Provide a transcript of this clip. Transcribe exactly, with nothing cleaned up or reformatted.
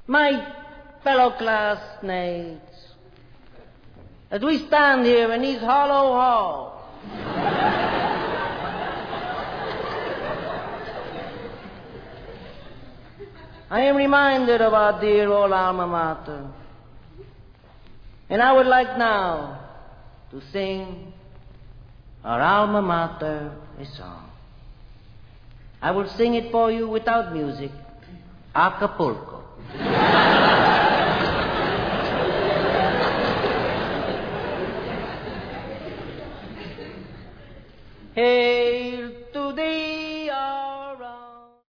My fellow classmates, as we stand here in these hollow halls, I am reminded of our dear old alma mater. And I would like now to sing our alma mater a song. I will sing it for you without music, Acapulco.